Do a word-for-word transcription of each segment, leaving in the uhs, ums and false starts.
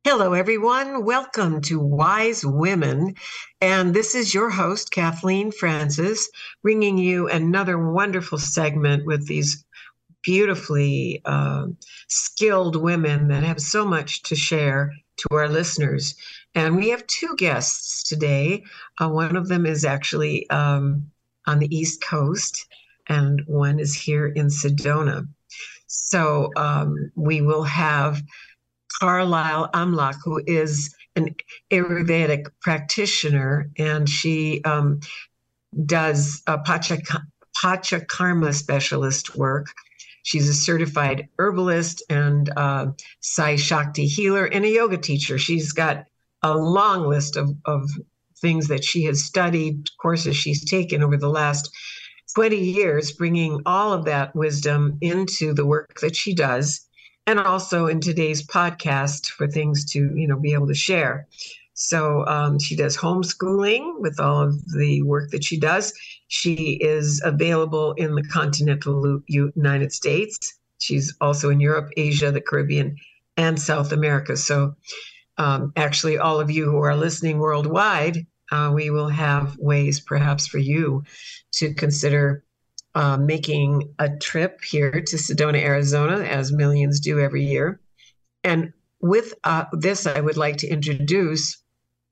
Hello, everyone. Welcome to Wise Women. And this is your host, Kathleen Francis, bringing you another wonderful segment with these beautifully uh, skilled women that have so much to share to our listeners. And we have two guests today. Uh, one of them is actually um, on the East Coast, and one is here in Sedona. So um, we will have Carlisle Amlach, who is an Ayurvedic practitioner, and she um, does a Pacha, Pachakarma specialist work. She's a certified herbalist and uh, Sai Shakti healer and a yoga teacher. She's got a long list of, of things that she has studied, courses she's taken over the last twenty years, bringing all of that wisdom into the work that she does, and also in today's podcast for things to, you know, be able to share. So um, she does homeschooling with all of the work that she does. She is available in the continental United States. She's also in Europe, Asia, the Caribbean, and South America. So um, actually, all of you who are listening worldwide, uh, we will have ways perhaps for you to consider Uh, making a trip here to Sedona, Arizona, as millions do every year. And with uh, this, I would like to introduce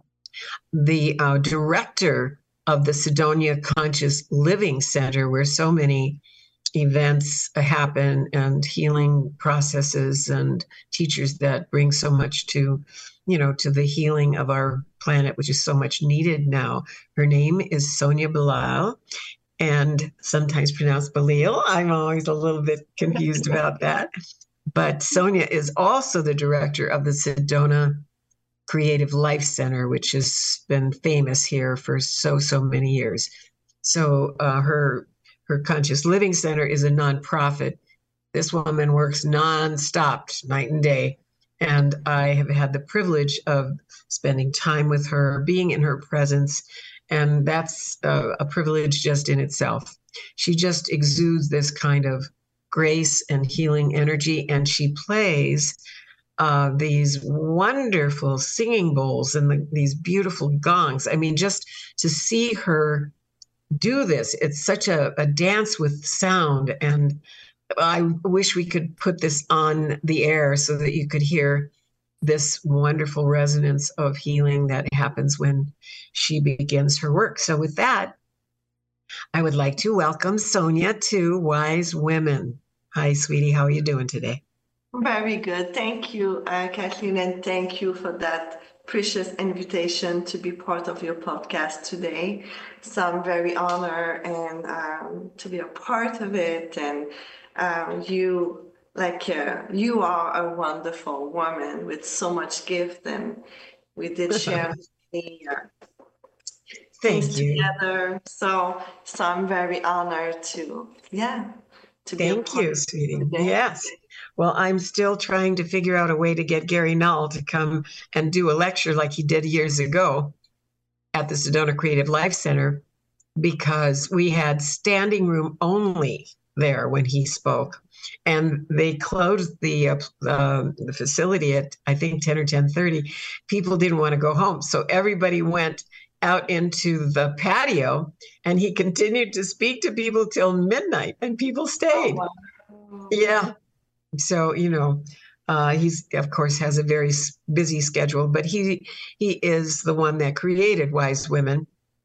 the uh, director of the Sedona Conscious Living Center, where so many events happen and healing processes and teachers that bring so much to, you know, to the healing of our planet, which is so much needed now. Her name is Sonia Belisle, and sometimes pronounced Belisle. I'm always a little bit confused about that. But Sonia is also the director of the Sedona Creative Life Center, which has been famous here for so, so many years. So uh, her, her Conscious Living Center is a nonprofit. This woman works nonstop, night and day. And I have had the privilege of spending time with her, being in her presence. And that's uh, a privilege just in itself. She just exudes this kind of grace and healing energy, and she plays uh, these wonderful singing bowls and the, these beautiful gongs. I mean, just to see her do this, it's such a, a dance with sound. And I wish we could put this on the air so that you could hear this wonderful resonance of healing that happens when she begins her work. So with that, I would like to welcome Sonia to Wise Women. Hi, sweetie. How are you doing today? Very good. Thank you, uh, Kathleen, and thank you for that precious invitation to be part of your podcast today. So I'm very honored and um, to be a part of it. And um, you Like uh, you are a wonderful woman with so much gift, and we did share many uh, things together. So, so I'm very honored to, yeah, to be. Thank you, sweetie. Yes. Well, I'm still trying to figure out a way to get Gary Null to come and do a lecture like he did years ago at the Sedona Creative Life Center, because we had standing room only there when he spoke. And they closed the uh, uh, the facility at, I think, ten or ten thirty. People didn't want to go home. So everybody went out into the patio, and he continued to speak to people till midnight, and people stayed. Oh, wow. Yeah. So, you know, uh, he's, of course, has a very busy schedule, but he he is the one that created Wise Women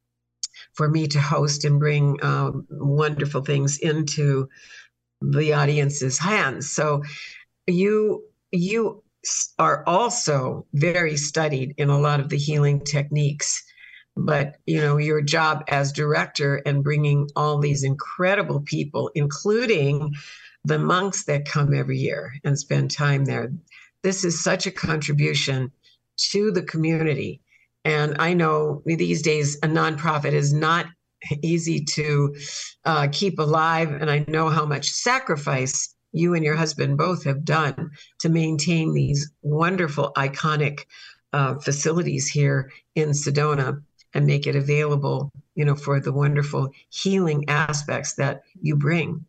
for me to host and bring um, wonderful things into the audience's hands. So you you are also very studied in a lot of the healing techniques, but you know, your job as director and bringing all these incredible people, including the monks that come every year and spend time there, this is such a contribution to the community. And I know these days a nonprofit is not easy to uh, keep alive. And I know how much sacrifice you and your husband both have done to maintain these wonderful, iconic uh, facilities here in Sedona and make it available, you know, for the wonderful healing aspects that you bring.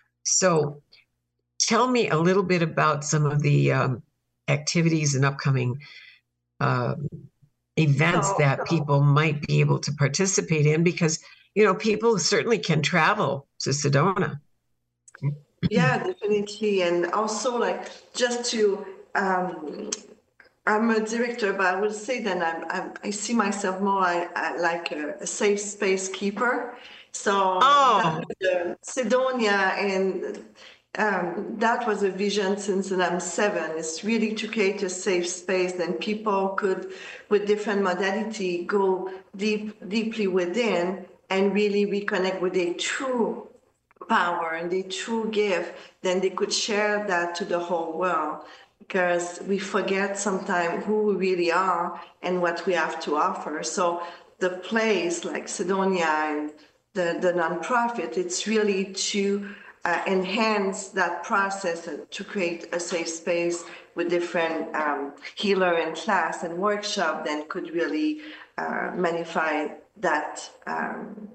So tell me a little bit about some of the um, activities and upcoming uh, events So, that people might be able to participate in, because, you know, people certainly can travel to Sedona. yeah, definitely. And also, like, just to, um, I'm a director, but I will say that I'm, I'm I see myself more like, uh, like a, a safe space keeper. So that Oh, uh, Sidonia, and um, that was a vision since I'm seven. It's really to create a safe space, then people could, with different modality, go deep, deeply within and really reconnect with a true power and the true gift, then they could share that to the whole world. Because we forget sometimes who we really are and what we have to offer. So the place like Sidonia and the, the nonprofit, it's really to uh, enhance that process and to create a safe space with different um, healer and class and workshop, then could really uh, magnify that um,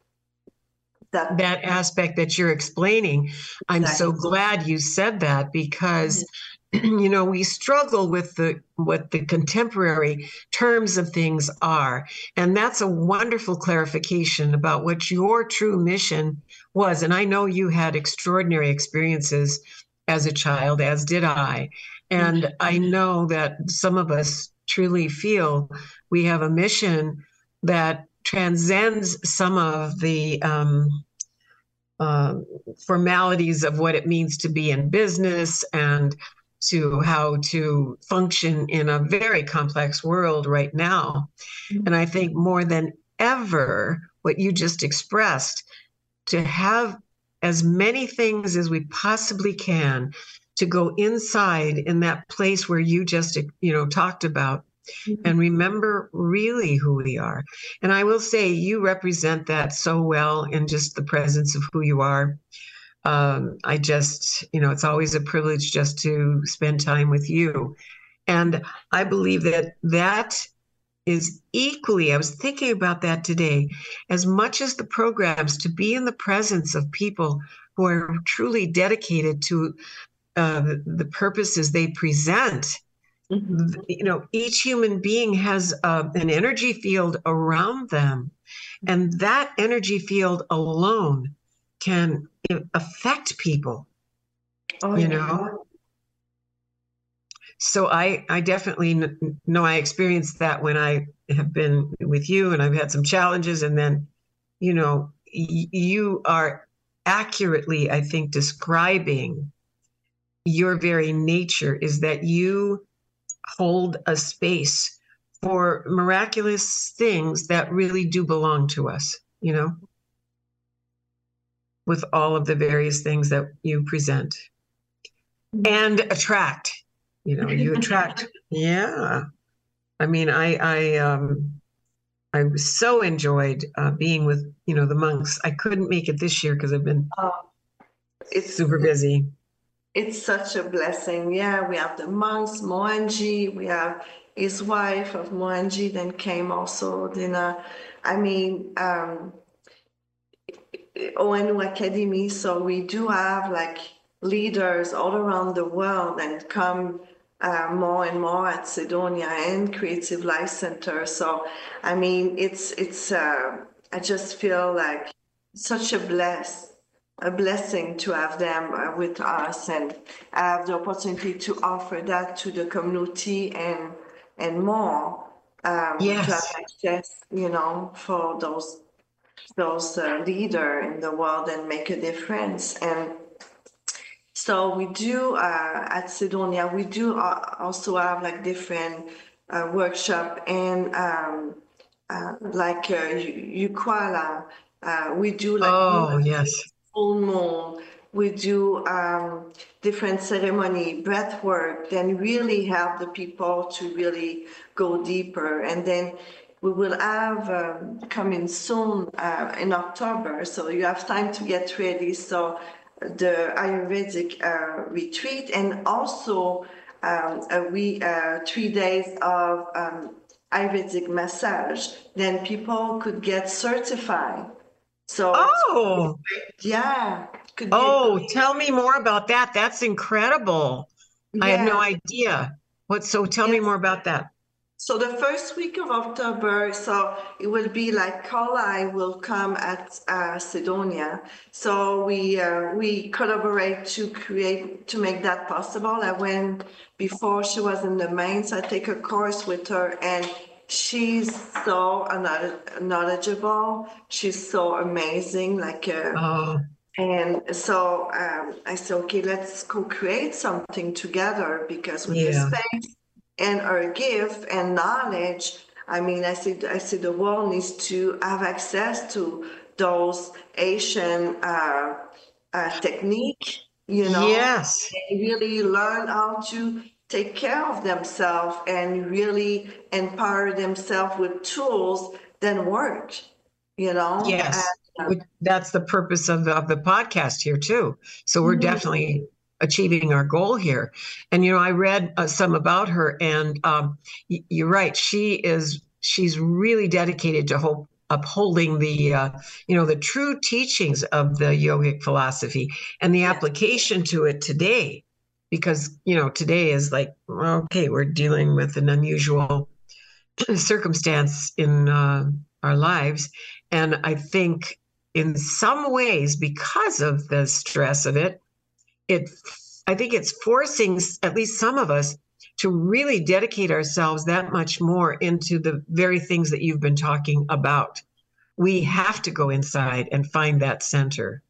that that aspect that you're explaining. I'm so exactly. glad you said that, because you know, we struggle with the what the contemporary terms of things are, and that's a wonderful clarification about what your true mission was. And I know you had extraordinary experiences as a child, as did I, and I know that some of us truly feel we have a mission that transcends some of the um, uh, formalities of what it means to be in business, and to how to function in a very complex world right now. And I think more than ever, what you just expressed, to have as many things as we possibly can to go inside in that place where you just, you know, talked about, and remember really who we are. And I will say you represent that so well in just the presence of who you are. Um, I just, you know, it's always a privilege just to spend time with you. And I believe that that is equally, I was thinking about that today, as much as the programs, to be in the presence of people who are truly dedicated to uh, the, the purposes they present. Mhm. You know, each human being has uh, an energy field around them, and that energy field alone can affect people, Oh you yeah. know. So I I definitely know I experienced that when I have been with you, and I've had some challenges, and then, you know, y- you are accurately, I think, describing your very nature, is that you hold a space for miraculous things that really do belong to us, you know, with all of the various things that you present and attract, you know, you attract. Yeah. I mean, I, I, um, I so enjoyed uh, being with, you know, the monks. I couldn't make it this year because I've been Oh, it's super busy. it's such a blessing. Yeah, we have the monks, Moanji, we have his wife of Moanji, then came also Dina. I mean, um, O N U Academy. So we do have like leaders all around the world and come uh, more and more at Sidonia and Creative Life Center. So I mean, it's it's. Uh, I just feel like such a bless a blessing to have them uh, with us and have the opportunity to offer that to the community and and more um, to have Yes. access, you know, for those those uh, leader in the world and make a difference. And so we do uh, at Sidonia, we do uh, also have like different uh, workshop and um, uh, like uh, Ukwala. Uh, we do like new Oh, yes. full moon. We do um, different ceremony, breath work, then really help the people to really go deeper. And then we will have um, coming soon uh, in October, so you have time to get ready. So the Ayurvedic uh, retreat, and also um, a we uh, three days of um, Ayurvedic massage. Then people could get certified. So it's Oh, yeah, could be a oh, tell me more about that. That's incredible. I had no yeah, idea. What, so tell me yes. more about that. So the first week of October, so it will be like Carla will come at uh, Sidonia. So we uh, we collaborate to create to make that possible. I went before she was in the main, so I take a course with her, and she's so knowledgeable. She's so amazing. Like. Uh, Oh, And so um, I said, okay, let's co-create something together because with the yeah. space and our gift and knowledge, I mean, I see, I see the world needs to have access to those Asian uh, uh, technique, you know, Yes. and really learn how to take care of themselves and really empower themselves with tools that work, you know. Yes. And, Which- That's the purpose of the, of the podcast here too. So we're Mhm. definitely achieving our goal here. And, you know, I read uh, some about her, and um, y- you're right. She is, she's really dedicated to hope upholding the, uh, you know, the true teachings of the yogic philosophy and the Yes. application to it today. Because, you know, today is like, okay, we're dealing with an unusual circumstance in uh, our lives. And I think in some ways, because of the stress of it, it I think it's forcing at least some of us to really dedicate ourselves that much more into the very things that you've been talking about. We have to go inside and find that center.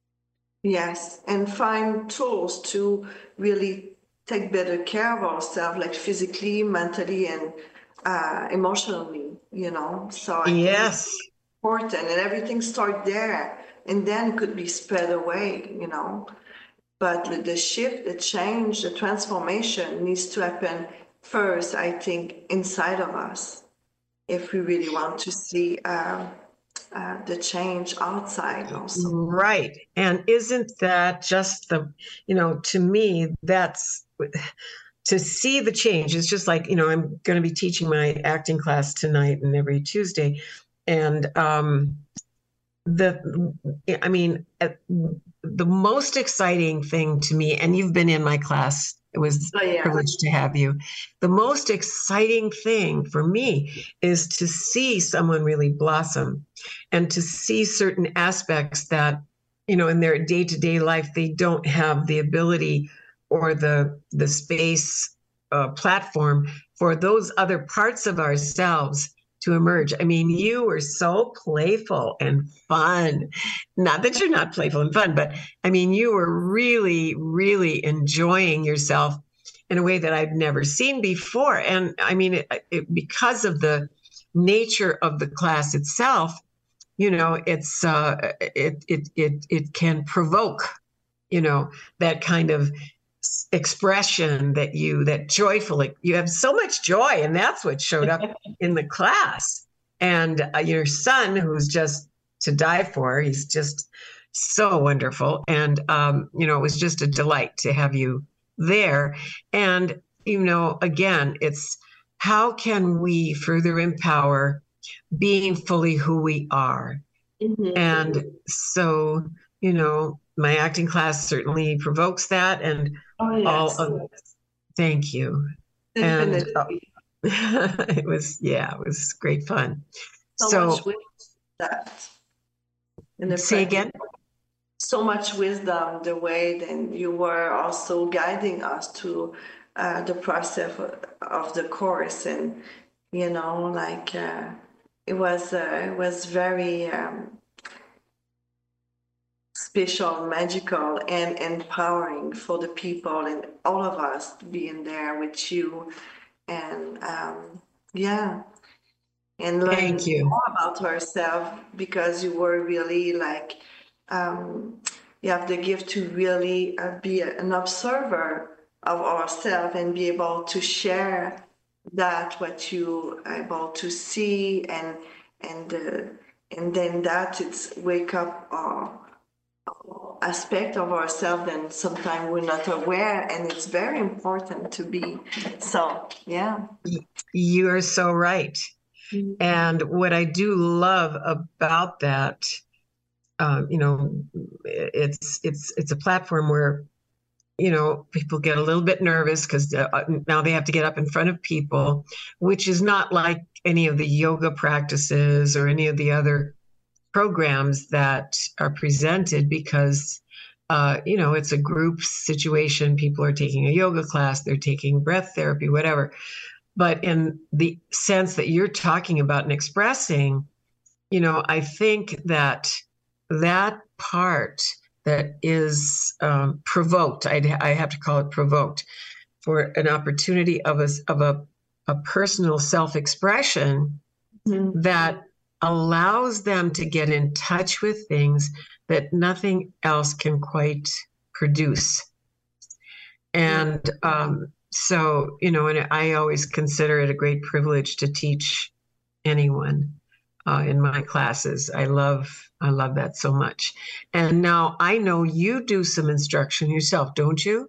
Yes, and find tools to really take better care of ourselves, like physically, mentally, and uh, emotionally, you know. So I think it's Yes. important, and everything starts there, and then could be spread away, you know. But the, the shift, the change, the transformation needs to happen first, I think, inside of us, if we really want to see um, uh, the change outside also. Right. And isn't that just the, you know, to me, that's to see the change. It's just like, you know, I'm going to be teaching my acting class tonight and every Tuesday. And um, the, I mean, the most exciting thing to me, and you've been in my class, it was Oh, a yeah. privilege to have you. The most exciting thing for me is to see someone really blossom and to see certain aspects that, you know, in their day-to-day life, they don't have the ability or the the space uh, platform for those other parts of ourselves to emerge. I mean, you were so playful and fun. Not that you're not playful and fun, but I mean, you were really, really enjoying yourself in a way that I've never seen before. And I mean, it, it, because of the nature of the class itself, you know, it's uh, it it it it can provoke, you know, that kind of expression that you that joyful you have so much joy, and that's what showed up in the class. And uh, your son, who's just to die for, he's just so wonderful. And um, you know, it was just a delight to have you there. And you know, again, it's how can we further empower being fully who we are. Mm-hmm. And so, you know, my acting class certainly provokes that. And Oh, all yes. of, thank you. And uh, Definitely. it was, yeah, it was great fun. So So, much wisdom that in the say practice. again. So much wisdom, the way then you were also guiding us to uh, the process of, of the course, and you know, like uh, it was uh, it was very um, special, magical, and empowering for the people and all of us being there with you, and um, yeah, and Thank learning you. more about herself because you were really like um, you have the gift to really uh, be an observer of ourselves and be able to share that what you are able to see, and and uh, and then that it's wake up uh, aspect of ourselves and sometimes we're not aware, and it's very important to be so yeah. You are so right. And what I do love about that, um, you know, it's it's it's a platform where you know, people get a little bit nervous because uh, now they have to get up in front of people, which is not like any of the yoga practices or any of the other programs that are presented because, uh, you know, it's a group situation. People are taking a yoga class, they're taking breath therapy, whatever. But in the sense that you're talking about and expressing, you know, I think that that part that is um, provoked, I'd, I have to call it provoked, for an opportunity of a, of a, a personal self-expression mm-hmm. that allows them to get in touch with things that nothing else can quite produce. And um, so, you know, and I always consider it a great privilege to teach anyone uh, in my classes. I love, I love that so much. And now I know you do some instruction yourself, don't you?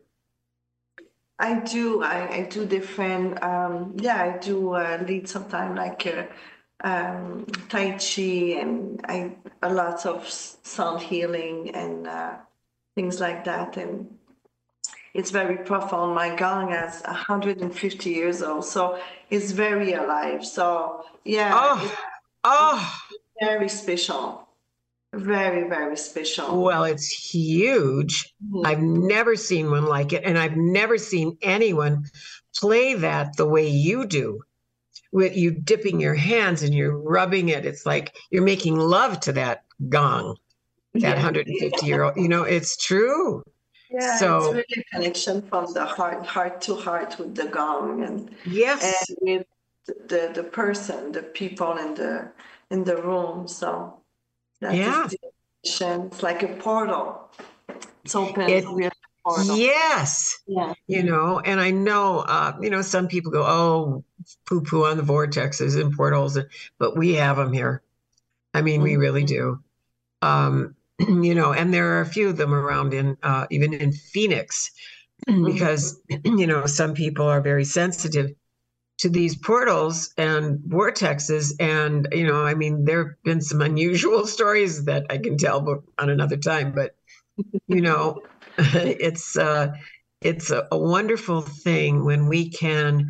I do. I, I do different. Um, yeah, I do uh, lead sometimes like uh, um, Tai Chi and I a lot of sound healing and uh, things like that. And it's very profound. My gong is one hundred fifty years old, so it's very alive. So yeah, oh, it's, oh. it's very special. Very, very special. Well, it's huge. Mm-hmm. I've never seen one like it, and I've never seen anyone play that the way you do, with you dipping your hands and you're rubbing it. It's like you're making love to that gong, that yeah. one hundred fifty year old. You know, it's true. Yeah, so, it's really a connection from the heart, heart to heart with the gong, and yes, and with the the person, the people in the in the room. So. That yeah, it's like a portal. It's open. It, portal. Yes. Yeah. You know, and I know, uh, you know, some people go, oh, poo poo on the vortexes and portals, but we have them here. I mean, mm-hmm. we really do. Um, you know, and there are a few of them around in, uh, even in Phoenix, because, mm-hmm. you know, some people are very sensitive to these portals and vortexes. And, you know, I mean, there have been some unusual stories that I can tell on another time, but, you know, it's, uh, it's a, a wonderful thing when we can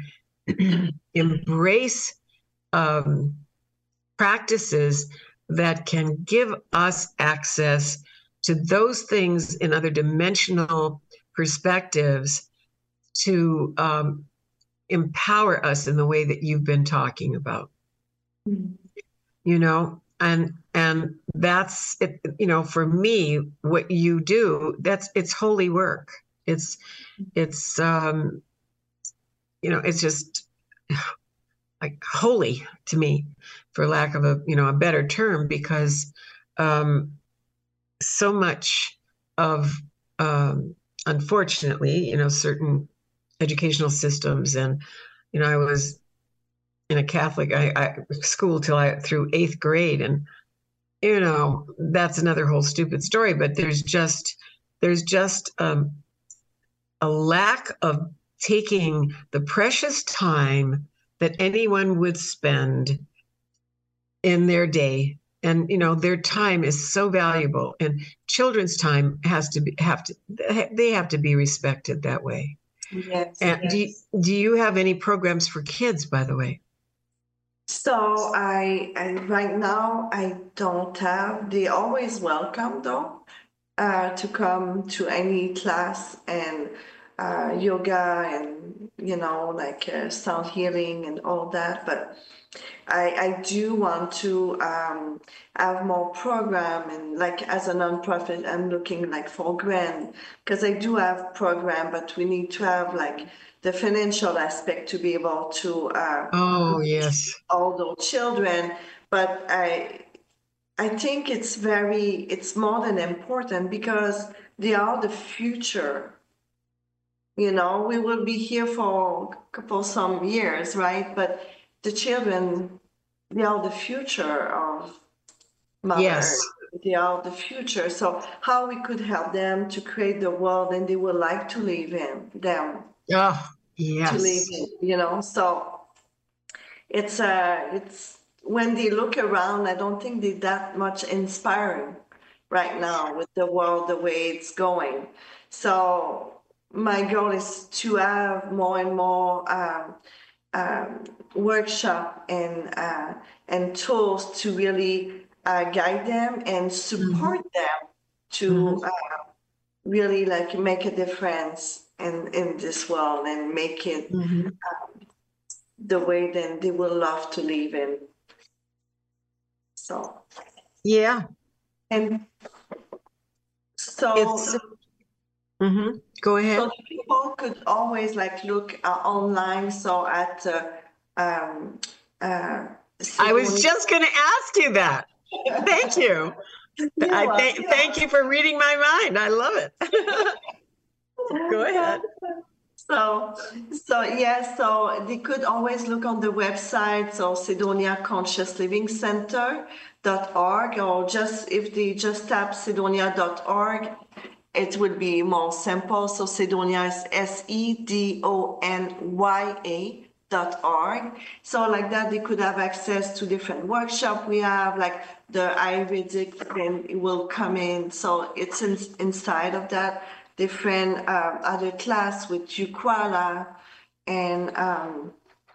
embrace um, practices that can give us access to those things in other dimensional perspectives to, um, empower us in the way that you've been talking about, mm-hmm. you know, and, and that's it, you know, for me, what you do, that's, it's holy work. It's, it's, um, you know, it's just like holy to me, for lack of a, you know, a better term, because, um, so much of, um, unfortunately, you know, certain educational systems. And, you know, I was in a Catholic I, I, school till I through eighth grade. And, you know, that's another whole stupid story, but there's just, there's just um, a lack of taking the precious time that anyone would spend in their day. And, you know, their time is so valuable, and children's time has to be, have to, they have to be respected that way. Yes. And yes. do you, do you have any programs for kids, by the way? So I, I right now I don't have. They always welcome though uh, to come to any class and uh, yoga and you know like uh, sound healing and all that. But I, I do want to um, have more program, and like as a nonprofit, I'm looking like for grant, because I do have program, but we need to have like the financial aspect to be able to uh, oh yes all those children. But I I think it's very it's more than important, because they are the future. You know, we will be here for for some years, right? But the children, they are the future of Mother yes. Earth. They are the future. So how we could help them to create the world and they would like to live in them. Oh, yes. To live in, you know. So it's uh it's when they look around, I don't think they're that much inspiring right now with the world the way it's going. So my goal is to have more and more um, um, workshop and uh, and tools to really uh, guide them and support Mm-hmm. them to Mm-hmm. uh, really like make a difference in in this world and make it Mm-hmm. the way that they will love to live in. So Yeah, and it's so mm-hmm. Go so ahead. the people could always like look uh, online. So at uh, um, uh, I was Sidonia. just going to ask you that. Thank you. You're I thank welcome. thank you for reading my mind. I love it. Go ahead. So, so yeah, so they could always look on the website, so Sidonia Conscious Living Center dot org, or just if they just tap Sidonia dot org, it would be more simple. So Sidonia is S E D O N Y A dot org. So like that, they could have access to different workshop we have, like the Ayurvedic, then it will come in. So it's in, inside of that different um, other class with Ukwala, and um,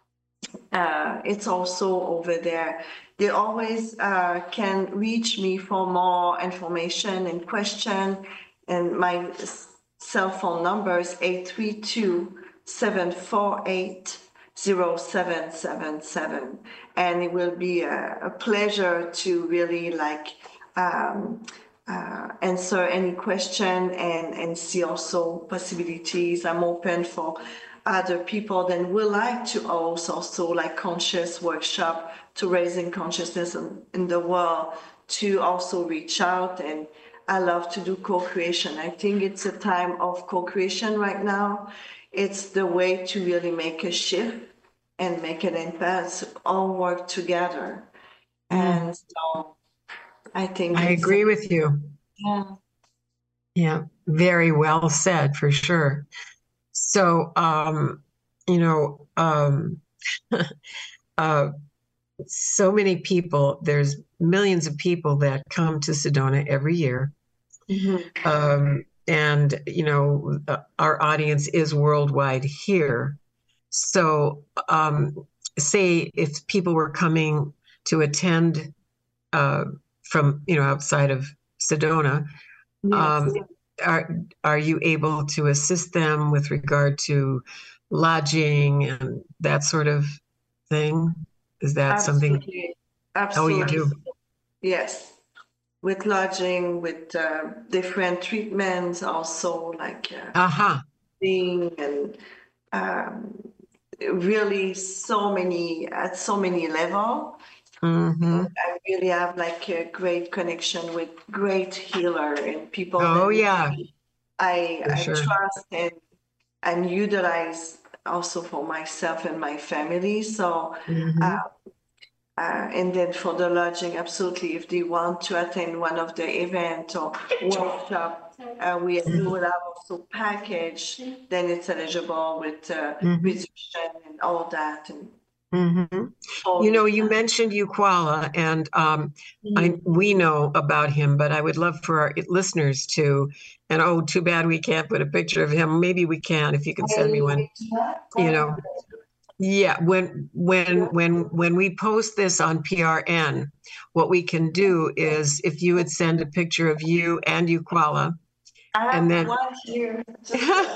uh, it's also over there. They always uh, can reach me for more information and question, and my cell phone number is eight three two, seven four eight, zero seven seven seven, and it will be a, a pleasure to really like um, uh, answer any question and, and see also possibilities. I'm open for other people that would like to host also like conscious workshop to raising consciousness in, in the world, to also reach out. And I love to do co-creation. I think it's a time of co-creation right now. It's the way to really make a shift and make an impact, all work together. Mm, And so I think I it's, agree with you. yeah. Yeah, very well said for sure. So, um, you know, um, uh, so many people, there's millions of people that come to Sedona every year. Mhm. Um, and, you know, uh, our audience is worldwide here. So, um, say if people were coming to attend uh, from, you know, outside of Sedona, Yes, um, are are you able to assist them with regard to lodging and that sort of thing? Is that something? absolutely. Oh, you Absolutely. do. Yes. With lodging, with uh, different treatments, also like uh, Aha. thing and um, really so many at so many level. Mm-hmm. I really have like a great connection with great healer and people Oh, that yeah, I for I sure. trust and and utilize also for myself and my family. So uh, Mm-hmm. Uh, and then for the lodging, absolutely, if they want to attend one of the event or workshop, uh, we, we will have also package, then it's eligible with uh, Mm-hmm. reduction and all that. And Mm-hmm. You all, know, you mentioned Ukwala, and um, I we know about him, but I would love for our listeners to. And oh, too bad we can't put a picture of him. Maybe we can if you can send me one. You know, yeah. When when when when we post this on P R N, what we can do is if you would send a picture of you and Ukwala, I and have then one here. Just,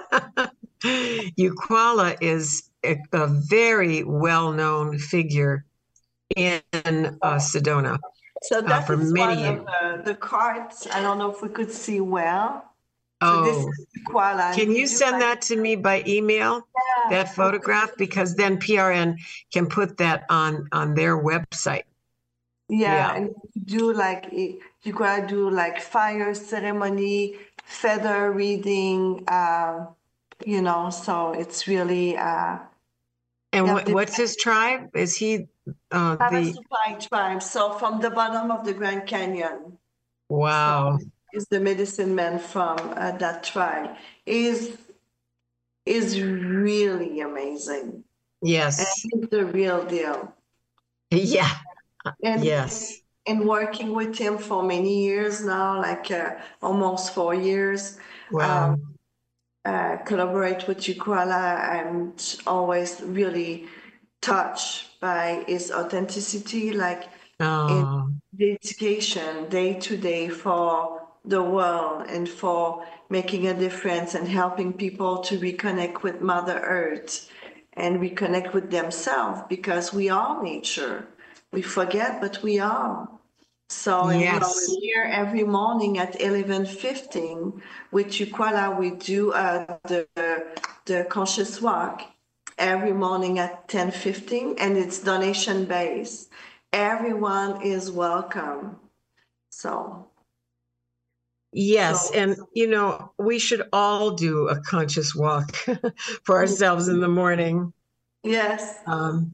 Ukwala is a, a very well-known figure in uh, Sedona so uh, that for is many one of years. the, the cards. I don't know if we could see well. So this Oh, is Kuala, and can we you do send like, that to me by email, yeah, that photograph? Because then P R N can put that on on their website. yeah, Yeah. and you do like it- you gotta do like fire ceremony, feather reading, uh, you know. So it's really uh, you And have what, the what's his tribe? Is he uh, the Havasupai tribe. So from the bottom of the Grand Canyon, so wow? is the medicine man from uh, that tribe. Is is really amazing, and Yes. he's the real deal. Yeah. And Yes. and working with him for many years now, like uh, almost four years. Um, Wow. uh, collaborate with Yukwala. I'm always really touched by his authenticity, like in Oh, dedication day to day for the world and for making a difference and helping people to reconnect with Mother Earth and reconnect with themselves because we are nature. We forget, but we are. So, and we are yes. here every morning at eleven fifteen with Yukwala. We do uh, the, the conscious walk every morning at ten fifteen, and it's donation based. Everyone is welcome. So, Yes. so And, you know, we should all do a conscious walk for ourselves in the morning. yes. Um,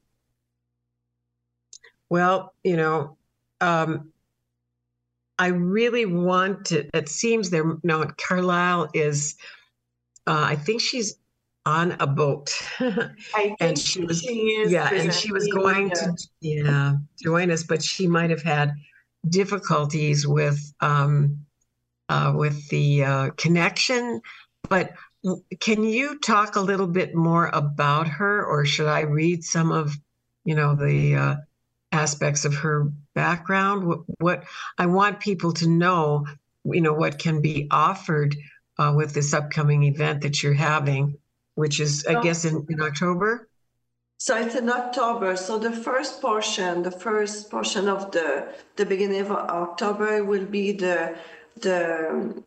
well, you know, um, I really want to, it seems there, no, Carlisle is, uh, I think she's on a boat. I And think she was, she is yeah, and she was presently with going to, the, yeah, join us, but she might have had difficulties with, um, uh, with the uh, connection. But w- can you talk a little bit more about her, or should I read some of, you know, the uh, aspects of her background? What, what I want people to know, you know, what can be offered uh, with this upcoming event that you're having, which is, I so, guess, in, in October. so it's in October. So the first portion, the first portion of the the beginning of October will be the the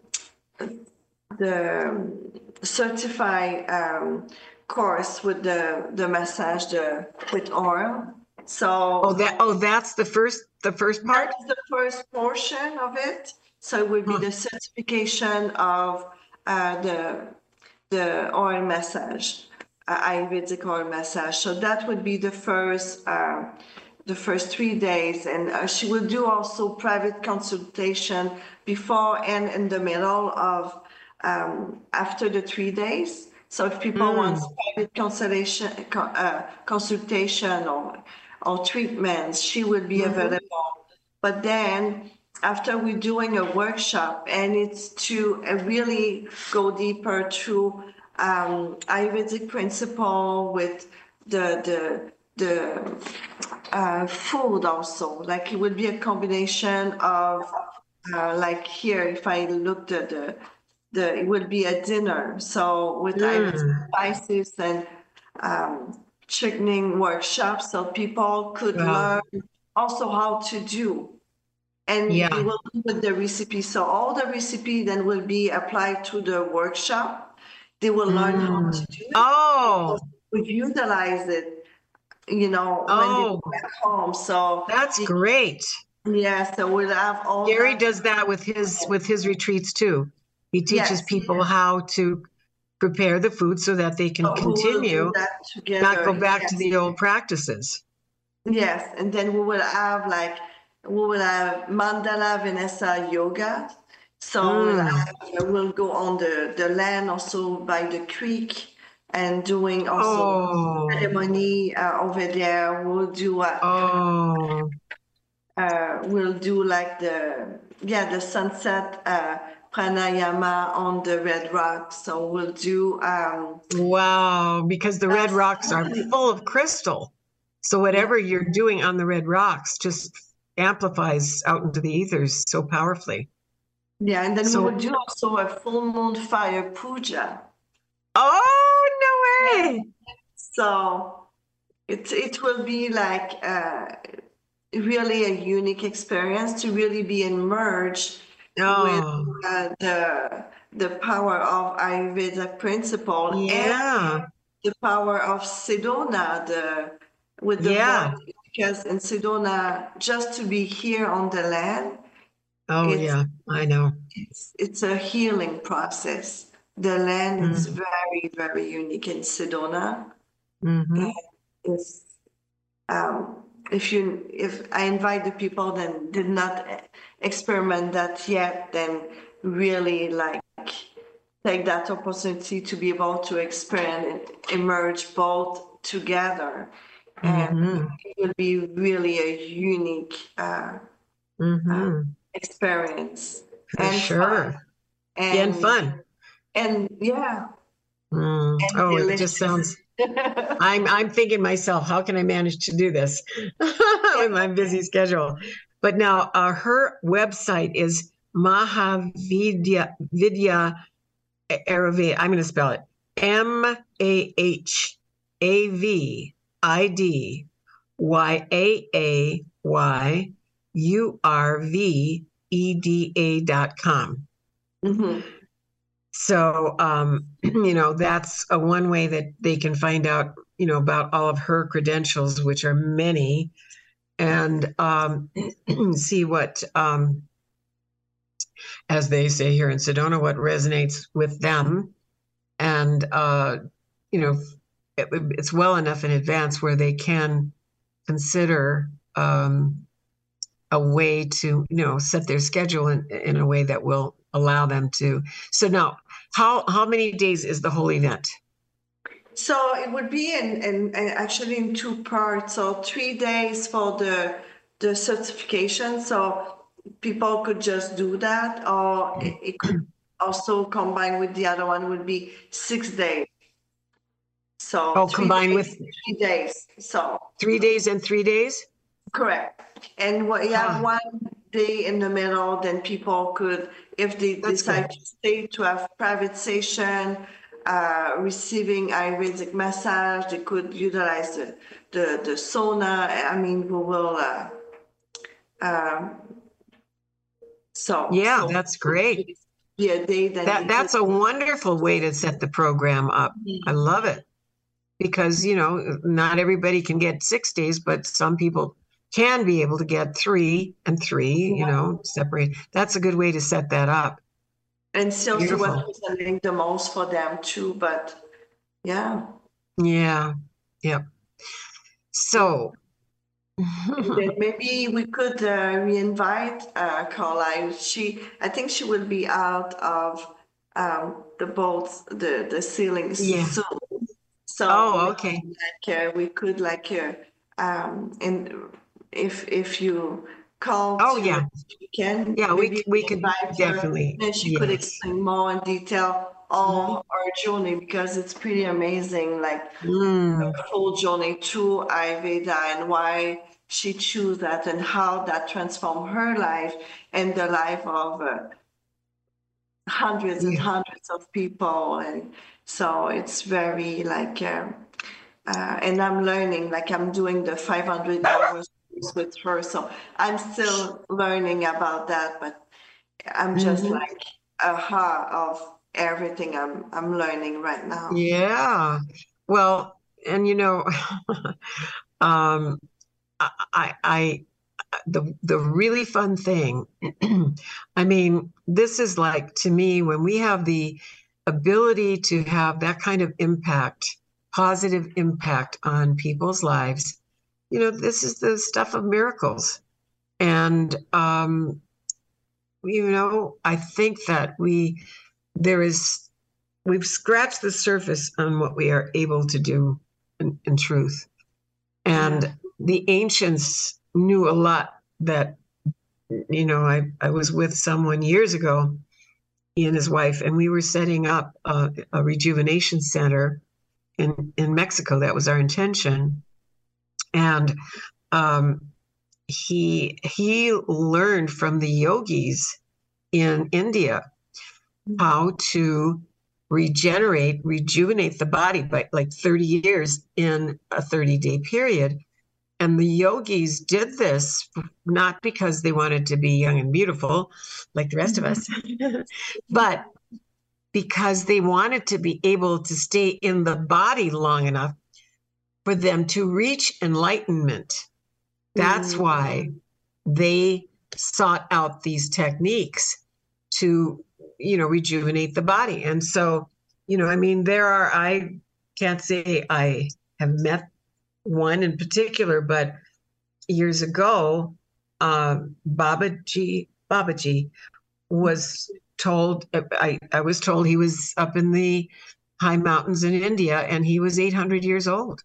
the certified um, course with the the massage the with oil. Oh, So that, oh, that's the first, the first part. that's the first portion of it. So it will be Huh. the certification of uh, the the oil massage, uh, Ayurvedic oil massage. So that would be the first uh, the first three days, and uh, she will do also private consultation before and in the middle of um, after the three days. So if people want Mm, private consultation, uh, consultation or or treatments, she will be mhm. available. But then after we're doing a workshop, and it's to uh, really go deeper to um, Ayurvedic principle with the the the uh, food also. Like it would be a combination of uh, like here, if I looked at the the it would be a dinner. So with Ayurvedic Mm. spices and um, chickening workshops, so people could Well, learn also how to do. And we yeah. will do with the recipe. So all the recipe then will be applied to the workshop. They will learn how to Mm. do it. Oh, We utilize it, you know, when they oh, go back home. So that's the, great. yeah, so we'll have all Gary that. does that with his with his retreats too. He teaches Yes, people how to prepare the food so that they can so we will do continue, that not go together. back to Yes, the old practices. yes. And then we will have like, we will have Mandala Vanessa yoga. So we'll Mm. have, we'll go on the, the land also by the creek and doing also Oh, ceremony uh, over there. We'll do uh, oh, uh, we'll do like the yeah the sunset uh, pranayama on the red rock. So we'll do um, wow. Because the red that's rocks are full of crystal. So yeah whatever you're doing on the red rocks just amplifies out into the ethers so powerfully. yeah, and then we will So, do also a full moon fire puja. oh, no way. So it it will be like uh, really a unique experience to really be immersed with Oh, uh, the the power of Ayurveda principle and yeah. the power of Sedona, the with the Yeah. voice, because in Sedona, just to be here on the land, Oh, it's yeah. I know. it's it's a healing process. The land is Mm, very, very unique in Sedona. And hmm. it's um, if you if I invite the people that did not experiment that yet, then really like take that opportunity to be able to experience and emerge both together, and Hmm. it will be really a unique uh, uh, Hmm. experience For and fun sure. Yeah, and and fun. and yeah. Mm. and Oh, it just delicious. sounds. I'm I'm thinking myself, how can I manage to do this with my busy schedule? But now uh, her website is Mahavidya Vidya Ayurveda. I'm going to spell it M A H A V I D Y A A Y U R V E D A dot com. Mm-hmm. So, um, you know, that's a one way that they can find out, you know, about all of her credentials, which are many, and um, see what, um, as they say here in Sedona, what resonates with them. And, uh, you know, it, it's well enough in advance where they can consider um, a way to, you know, set their schedule in, in a way that will allow them to. So now, how how many days is the whole event? So it would be in, in, in actually in two parts. So three days for the the certification. So people could just do that, or it, it could also combine with the other one would be six days. So Oh, three combined days, with three days. So three days and three days? correct. And what you have Huh, one day in the middle, then people could, if they that's good. decide to stay to have private session, uh, receiving Ayurvedic massage, they could utilize the the, the sauna. I mean, we will. Uh, um, so Yeah, so that's great. be a day then That they could. that's a wonderful way to set the program up. I love it because, you know, not everybody can get six days, but some people can be able to get three and three, you know, separate. That's a good way to set that up. And still see what Beautiful. resonating the most for them too. But yeah. Yeah. Yep. So, And then maybe we could uh, re-invite uh, Caroline. She, I think she will be out of um, the bolts, the the ceilings yeah. soon. So Oh, maybe okay. like uh, we could like uh, um, and if if you call Oh, to, yeah. you can Yeah, we maybe we could invite her, definitely. and she could Yes. explain more in detail Mhm. all our journey because it's pretty amazing. Like Mm. full journey through Ayurveda and why she chose that and how that transformed her life and the life of uh, hundreds and Yeah. hundreds of people. And so it's very like, um, uh, and I'm learning, like I'm doing the five hundred hours with her. So I'm still learning about that, but I'm just Mhm. like aha of everything I'm I'm learning right now. Yeah. Well, and you know, um, I, I, I, the the really fun thing, I mean, this is like to me when we have the ability to have that kind of impact, positive impact on people's lives, you know, this is the stuff of miracles. And um, you know, I think that we there is we've scratched the surface on what we are able to do in, in truth. Yeah. And the ancients knew a lot that, you know, I, I was with someone years ago, he and his wife, and we were setting up a, a rejuvenation center in, in Mexico. That was our intention. And um, he he learned from the yogis in India how to regenerate, rejuvenate the body by like thirty years in a thirty day period. And the yogis did this not because they wanted to be young and beautiful like the rest of us, but because they wanted to be able to stay in the body long enough for them to reach enlightenment. That's Mm. why they sought out these techniques to, you know, rejuvenate the body. And so, you know, I mean, there are, I can't say I have met one in particular, but years ago, uh, Babaji, Babaji was told, I, I was told he was up in the high mountains in India and he was eight hundred years old.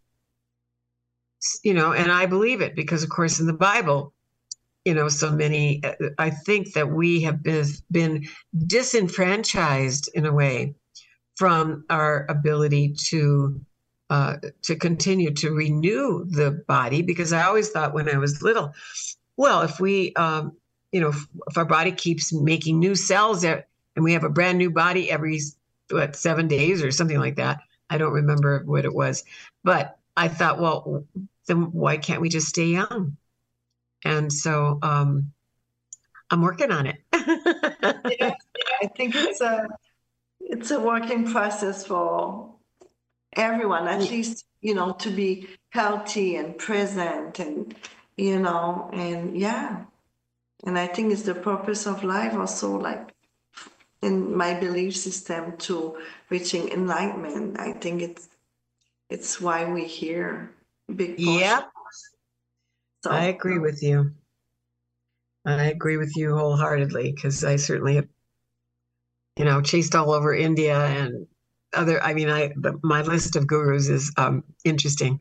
You know, and I believe it because, of course, in the Bible, you know, so many, I think that we have been, been disenfranchised in a way from our ability to uh, to continue to renew the body. Because I always thought when I was little, well, if we, um, you know, if, if our body keeps making new cells and we have a brand new body every, what, seven days or something like that. I don't remember what it was, but I thought, well, then why can't we just stay young? And so um, I'm working on it. Yeah, I think it's a it's a working process for everyone, at least, you know, to be healthy and present and, you know, and yeah. And I think it's the purpose of life also, like in my belief system, to reaching enlightenment. I think it's it's why we're here, big portion. Yeah, So I agree with you. I agree with you wholeheartedly because I certainly have, you know, chased all over India and other. I mean, I the, my list of gurus is um, interesting.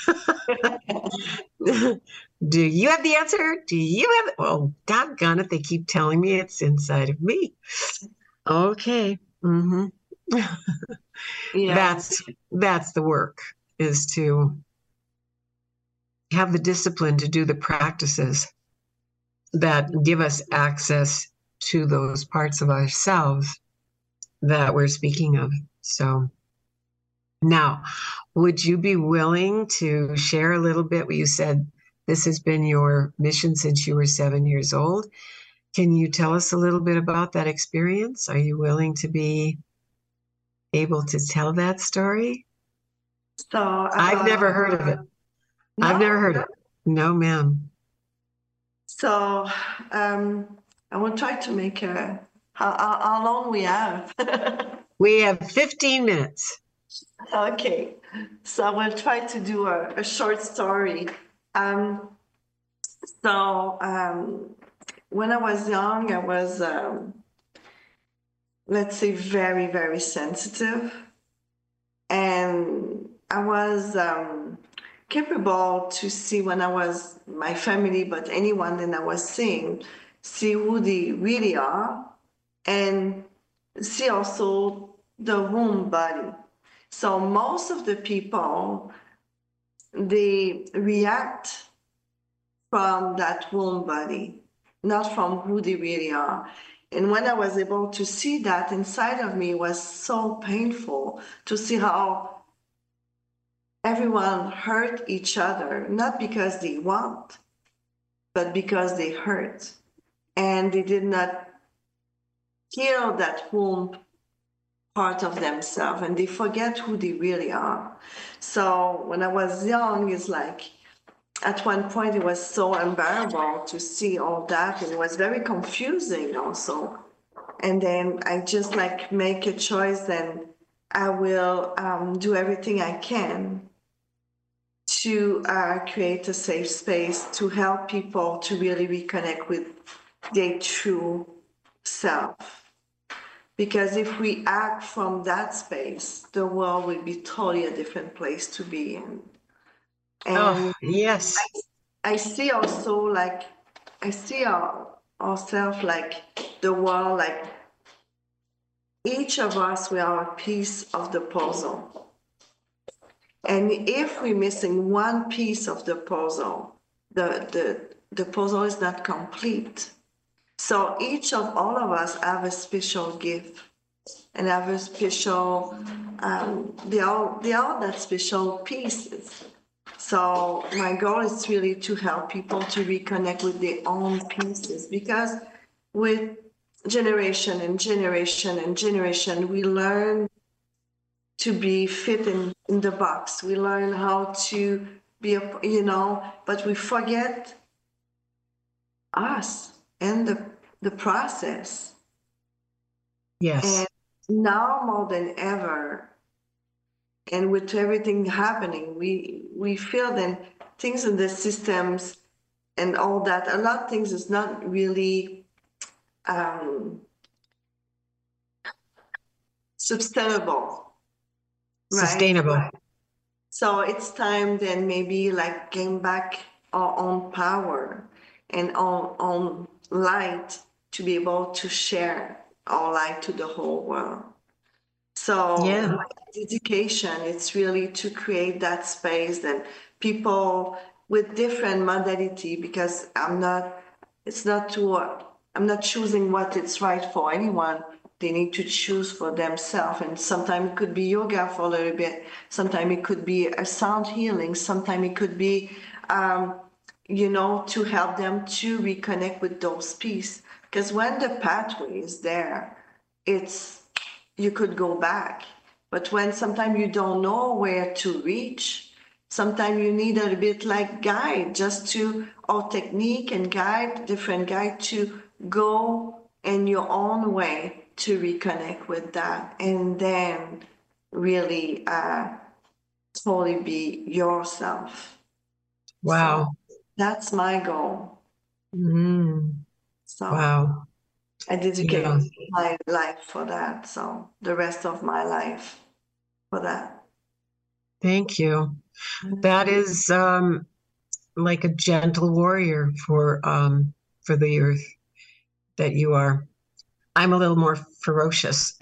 Do you have the answer? Do you have it? Well, doggone it, they keep telling me it's inside of me. Okay. Mm-hmm. yeah, That's that's the work, is to have the discipline to do the practices that give us access to those parts of ourselves that we're speaking of. So now, would you be willing to share a little bit? You said this has been your mission since you were seven years old. Can you tell us a little bit about that experience? Are you willing to be able to tell that story? so I've never about heard of it. I've no. never heard of it. No, ma'am. So um, I will try to make a how, how, how long we have. We have fifteen minutes. Okay, so I will try to do a, a short story. Um, so um, when I was young, I was, um, let's say, very, very sensitive. And I was um, capable to see when I was my family, but anyone that I was seeing, see who they really are and see also the womb body. So most of the people, they react from that womb body, not from who they really are. And when I was able to see that inside of me, it was so painful to see how everyone hurt each other, not because they want, but because they hurt. And they did not heal that womb part of themselves, and they forget who they really are. So when I was young, it's like at one point it was so unbearable to see all that, and it was very confusing also. And then I just like make a choice, and I will um, do everything I can to uh, create a safe space to help people to really reconnect with their true self. Because if we act from that space, the world will be totally a different place to be in. And Oh, yes. I, I see also like, I see our, ourselves like the world, like each of us, we are a piece of the puzzle. And if we're missing one piece of the puzzle, the, the, the puzzle is not complete. So each of all of us have a special gift and have a special, um, they all they all that special pieces. So my goal is really to help people to reconnect with their own pieces, because with generation and generation and generation, we learn to be fit in, in the box. We learn how to be, a, you know, but we forget us and the, the process. Yes. And now more than ever, and with everything happening, we we feel that things in the systems and all that, a lot of things is not really um, sustainable, right? Sustainable. So it's time then maybe like gain back our own power and our own light to be able to share our light to the whole world. So Yeah. my dedication, it's really to create that space and people with different modality, because I'm not, it's not to, uh, I'm not choosing what is right for anyone. They need to choose for themselves. And sometimes it could be yoga for a little bit. Sometimes it could be a sound healing. Sometimes it could be, um, you know, to help them to reconnect with those pieces. Because when the pathway is there, it's, you could go back. But when sometimes you don't know where to reach, sometimes you need a bit like guide, just to, or technique and guide, different guide to go in your own way to reconnect with that, and then really uh, totally be yourself. So Wow. that's my goal. Mm. So Wow. I dedicate Yeah. my life for that. So the rest of my life for that. Thank you. That is um, like a gentle warrior for um, for the earth that you are. I'm a little more ferocious,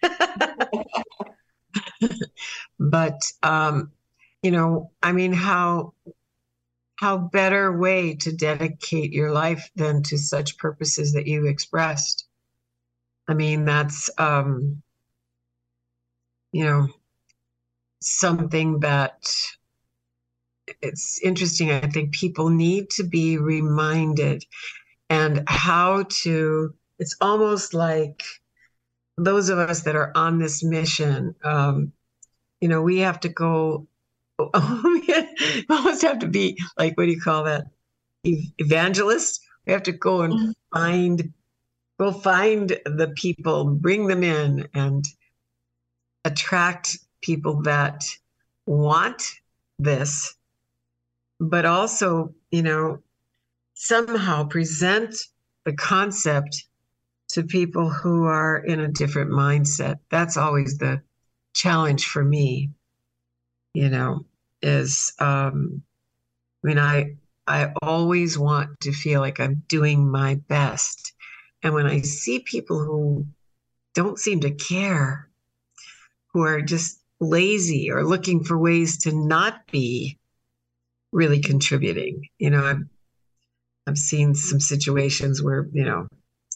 but um, you know, I mean, how how better way to dedicate your life than to such purposes that you expressed? I mean, that's um, you know, something that it's interesting. I think people need to be reminded and how to, it's almost like those of us that are on this mission, um, you know, we have to go, we almost have to be like, what do you call that? Ev- Evangelists. We have to go and find, go find the people, bring them in and attract people that want this, but also, you know, somehow present the concept to people who are in a different mindset. That's always the challenge for me, you know, is um I mean I I always want to feel like I'm doing my best. And when I see people who don't seem to care, who are just lazy or looking for ways to not be really contributing, you know, I've I've seen some situations where, you know,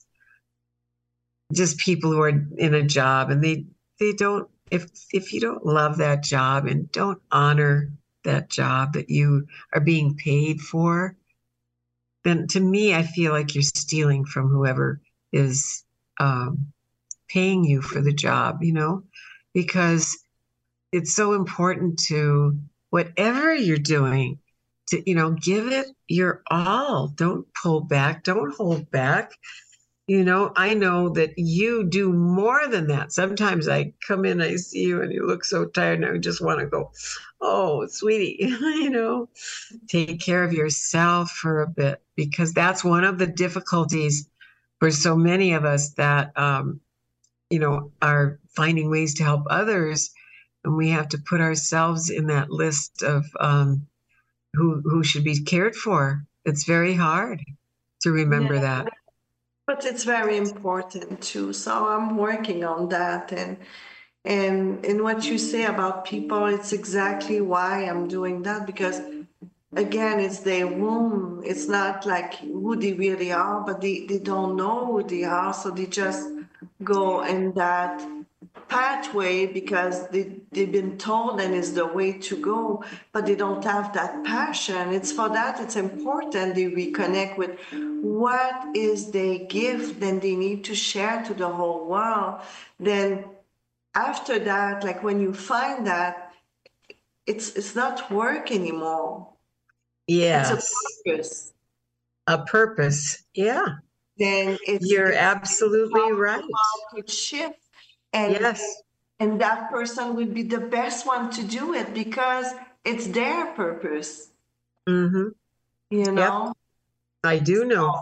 just people who are in a job and they they don't, if if you don't love that job and don't honor that job that you are being paid for, then to me I feel like you're stealing from whoever is um, paying you for the job, you know, because it's so important to, whatever you're doing, to, you know, give it your all. Don't pull back, don't hold back. You know, I know that you do more than that. Sometimes I come in, I see you, and you look so tired, and I just want to go, oh, sweetie, you know, take care of yourself for a bit, because that's one of the difficulties for so many of us that, um, you know, are finding ways to help others. And we have to put ourselves in that list of um, who, who should be cared for. It's very hard to remember Yeah, that. but it's very important too. So I'm working on that. And and in what you say about people, it's exactly why I'm doing that, because again, it's their womb. It's not like who they really are, but they, they don't know who they are. So they just go in that pathway because they, they've been told and is the way to go, but they don't have that passion. It's for that it's important they reconnect with what is their gift, then they need to share to the whole world. Then after that, like when you find that, it's it's not work anymore. It's a Yes. purpose. A purpose. Yeah, Then it's you're it's absolutely how the right. world could shift, and Yes. and that person would be the best one to do it because it's their purpose, Mm-hmm. you Yep. know. I do know.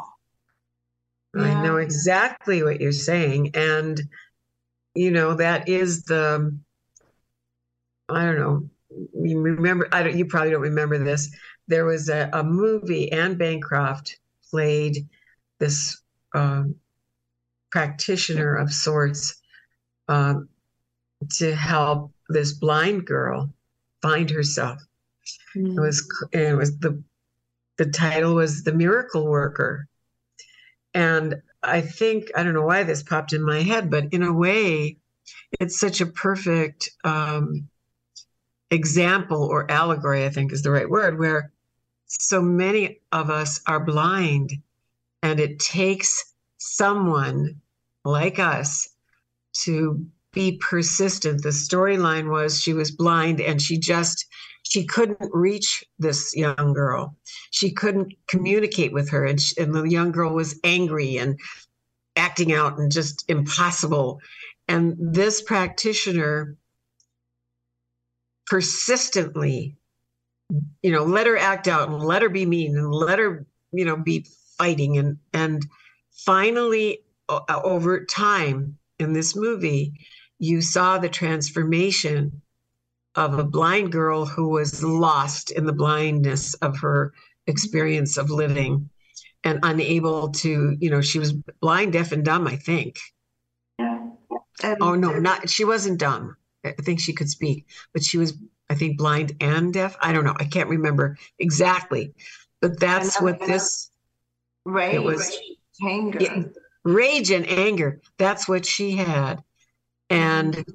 I Yeah. know exactly what you're saying. And, you know, that is the, I don't know, you remember, I don't, you probably don't remember this. There was a, a movie, Anne Bancroft played this um, practitioner of sorts. Um, to help this blind girl find herself. Mm. It was it was the the title was The Miracle Worker. And I think, I don't know why this popped in my head, but in a way, it's such a perfect um, example, or allegory, I think is the right word, where so many of us are blind, and it takes someone like us to be persistent. The storyline was she was blind and she just, she couldn't reach this young girl. She couldn't communicate with her. And, she, and the young girl was angry and acting out and just impossible. And this practitioner persistently, you know, let her act out and let her be mean and let her, you know, be fighting. And, and finally, uh, over time in this movie, you saw the transformation of a blind girl who was lost in the blindness of her experience of living and unable to, you know, she was blind, deaf, and dumb, I think. Yeah. Um, oh, no, not, she wasn't dumb. I think she could speak, but she was, I think, blind and deaf. I don't know. I can't remember exactly, but that's what this, rage, it was, anger. Yeah, rage and anger. That's what she had. And mm-hmm.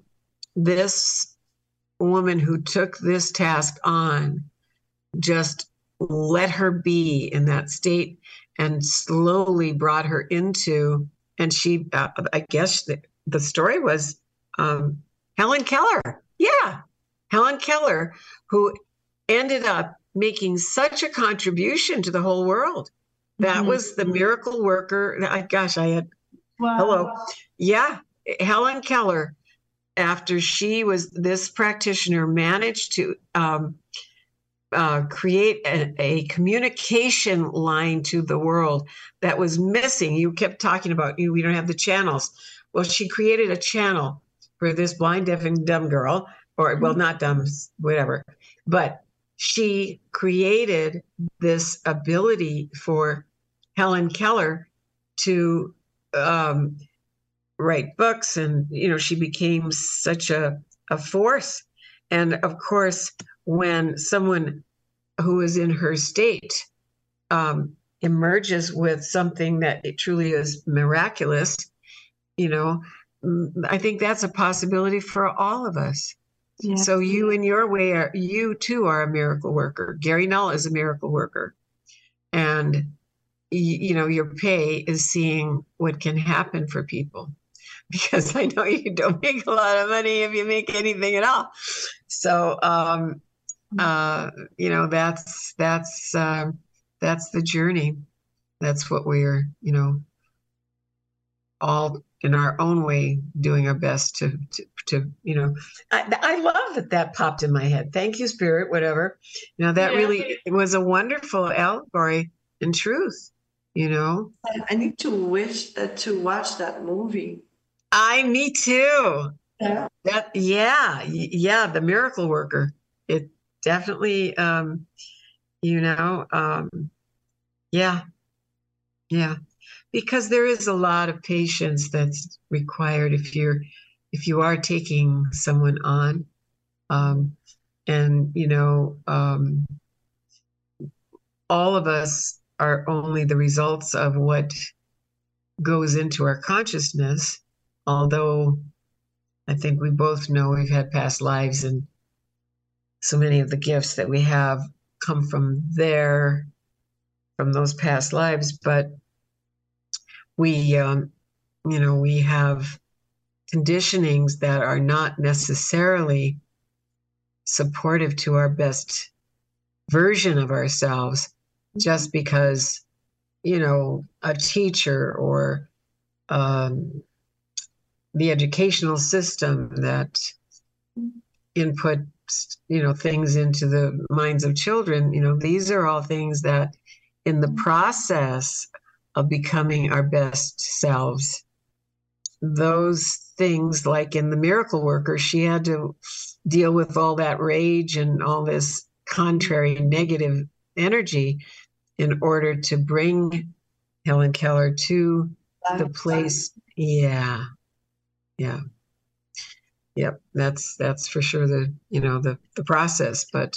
this woman who took this task on just let her be in that state and slowly brought her into, and she, uh, I guess the, the story was um, Helen Keller. Yeah, Helen Keller, who ended up making such a contribution to the whole world. That mm-hmm. was the miracle worker. I, gosh, I had, wow. Hello. Yeah, Helen Keller, after she was, this practitioner managed to um, uh, create a, a communication line to the world that was missing. You kept talking about, you, we don't have the channels. Well, she created a channel for this blind, deaf, and dumb girl, or, well, not dumb, whatever. But she created this ability for Helen Keller to um, write books, and, you know, she became such a, a force. And of course, when someone who is in her state um, emerges with something that it truly is miraculous, you know, I think that's a possibility for all of us. Yeah. So you, in your way, are, you too are a miracle worker. Gary Null is a miracle worker. And, you, you know, your pay is seeing what can happen for people. Because I know you don't make a lot of money if you make anything at all. So, um, uh, you know, that's, that's, uh, that's the journey. That's what we're, you know, all in our own way doing our best to, to, to you know, I, I love that that popped in my head. Thank you, Spirit, whatever. You know, that yeah. really it was a wonderful allegory in truth, you know. I need to wish uh, to watch that movie. I, me too. Yeah. That, yeah, yeah, The Miracle Worker. It definitely, um, you know, um, yeah, yeah, because there is a lot of patience that's required if you're, if you are taking someone on, um, and, you know, um, all of us are only the results of what goes into our consciousness. Although I think we both know we've had past lives, and so many of the gifts that we have come from there, from those past lives. But we, um, you know, we have conditionings that are not necessarily supportive to our best version of ourselves, just because, you know, a teacher or um, the educational system that inputs, you know, things into the minds of children, you know, these are all things that in the process of becoming our best selves, those things, like in The Miracle Worker, she had to deal with all that rage and all this contrary negative energy in order to bring Helen Keller to the place. Yeah. Yeah. Yep. That's that's for sure the you know the the process. But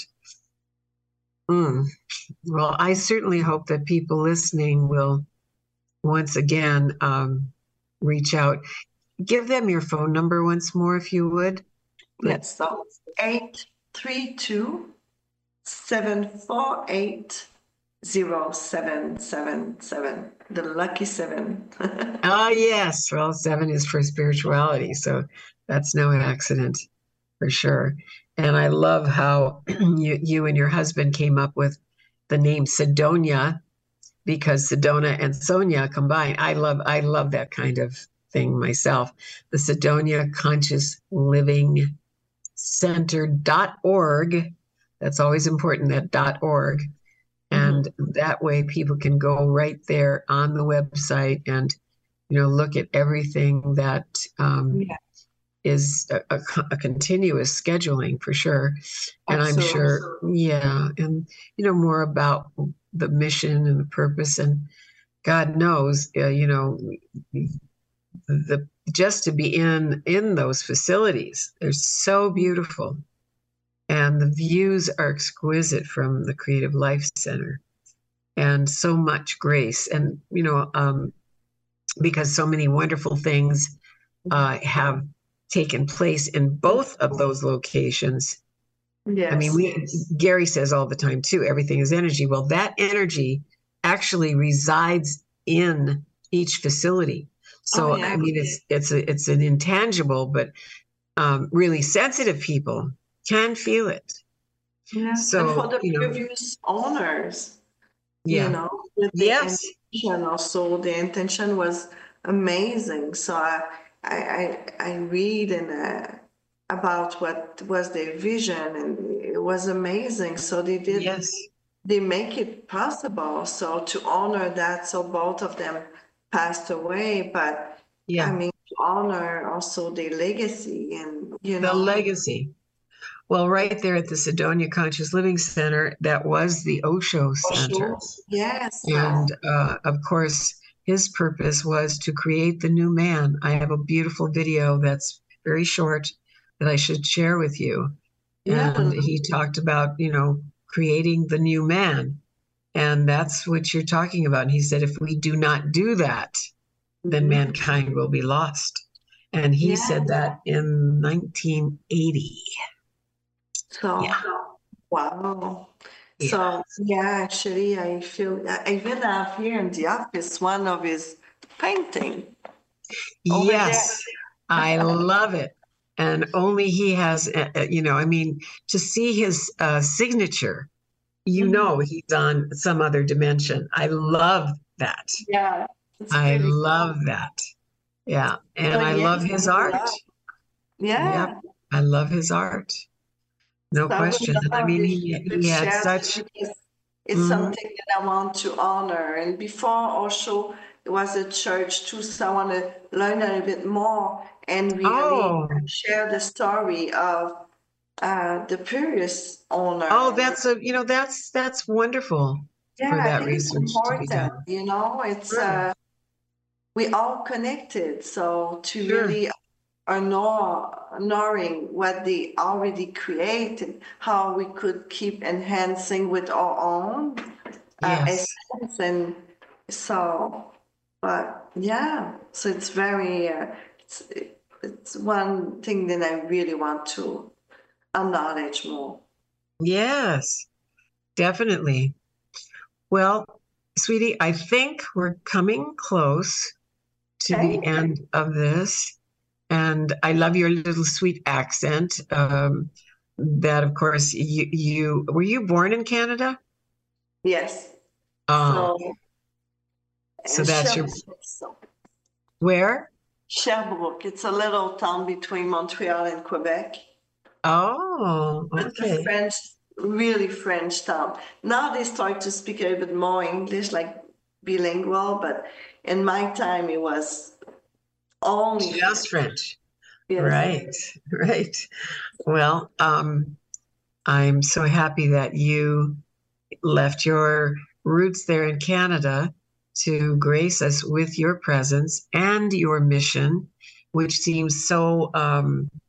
mm, well, I certainly hope that people listening will once again um, reach out. Give them your phone number once more, if you would. Yes, so eight three two, seven four eight, zero seven seven seven, the lucky seven. Ah, yes. Well, seven is for spirituality, so that's no accident for sure. And I love how you you and your husband came up with the name Sedonia because Sedona and Sonia combined. I love I love that kind of thing myself. The Sedonia Conscious Living Center dot org. That's always important, that dot org. And mm-hmm. that way people can go right there on the website and, you know, look at everything that um, yeah. is a, a, a continuous scheduling for sure. And Absolutely. I'm sure, yeah. And, you know, more about the mission and the purpose, and God knows, uh, you know, the just to be in in those facilities, they're so beautiful, and the views are exquisite from the Creative Life Center, and so much grace, and you know, um, because so many wonderful things uh, have taken place in both of those locations. Yes. I mean, we, Gary says all the time too, everything is energy. Well, that energy actually resides in each facility. So, oh, yeah. I mean, it's it's a, it's an intangible, but um, really sensitive people can feel it. Yeah. So, and for the you previous know, owners, yeah. you know, with the yes. intention also, the intention was amazing. So I I I, I read and. Uh, about what was their vision, and it was amazing. So they did, yes. they make it possible. So to honor that, so both of them passed away, but yeah. I mean, to honor also their legacy and, you know. The legacy. Well, right there at the Sedonia Conscious Living Center, that was the Osho Center. Osho. Yes. And uh, of course, his purpose was to create the new man. I have a beautiful video that's very short that I should share with you. Yeah. And he talked about, you know, creating the new man. And that's what you're talking about. And he said, if we do not do that, then mm-hmm. mankind will be lost. And he yeah. said that in nineteen eighty. So, yeah. wow. Yeah. So, yeah, actually, I feel, I even have here in the office one of his painting. Yes, I love it. And only he has, uh, you know, I mean, to see his uh, signature, you mm-hmm. know, he's on some other dimension. I love that. Yeah. I love cool. that. Yeah. And so, I yes, love his art. Love. Yeah. Yep. I love his art. No so question. I mean, he, he had such. It's mm-hmm. something that I want to honor. And before Osho, it was a church too, so I want to learn a little bit more and really oh. share the story of uh, the previous owner. Oh, that's a you know that's that's wonderful. Yeah, for that I think research it's important. To be done. You know, it's sure. uh, we all connected. So to sure. really honor, honoring what they already created, how we could keep enhancing with our own uh, yes. essence, and so. But yeah, so it's very. Uh, it's, it's one thing that I really want to acknowledge more. Yes, definitely. Well, sweetie, I think we're coming close to okay. the end of this. And I love your little sweet accent. Um, that, of course, you, you were you born in Canada? Yes. Oh, so, so that's your. Where? Sherbrooke. It's a little town between Montreal and Quebec. Oh, okay. It's a French, really French town. Now they start to speak a little bit more English, like bilingual, but in my time it was only just French. Yes. Right, right. Well, um, I'm so happy that you left your roots there in Canada to grace us with your presence and your mission, which seems so um,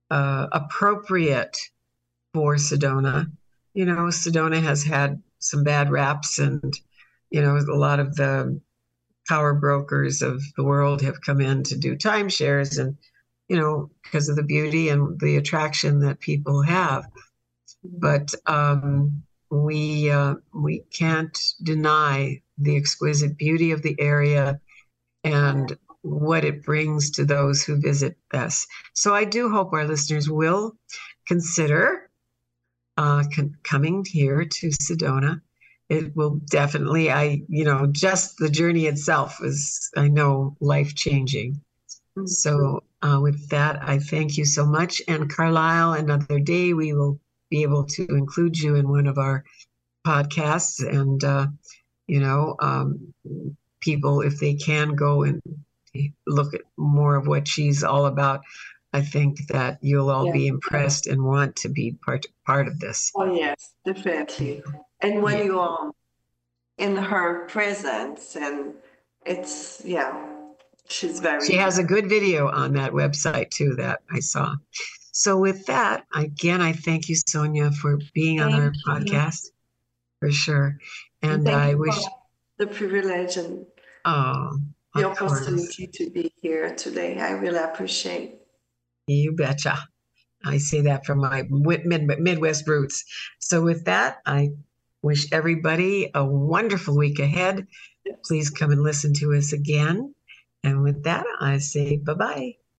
uh, appropriate for Sedona. You know, Sedona has had some bad raps, and, you know, a lot of the power brokers of the world have come in to do timeshares, and, you know, because of the beauty and the attraction that people have. But um, we uh, we can't deny the exquisite beauty of the area and what it brings to those who visit us. So I do hope our listeners will consider uh, con- coming here to Sedona. It will definitely, I, you know, just the journey itself is, I know, life-changing. So uh, with that, I thank you so much. And Carlisle, another day we will be able to include you in one of our podcasts. And, uh, you know, um, people, if they can go and look at more of what she's all about, I think that you'll all Yeah. be impressed and want to be part part of this. Oh, yes, definitely. And when Yeah. you are in her presence, and it's, yeah, she's very. She has a good video on that website too that I saw. So with that, again, I thank you, Sonia, for being on our Thank you. podcast, for sure. And Thank I you wish, for the privilege and oh, the of course, opportunity to be here today. I really appreciate. you betcha. I say that from my mid- mid- Midwest roots. So with that, I wish everybody a wonderful week ahead. Please come and listen to us again. And with that, I say bye-bye.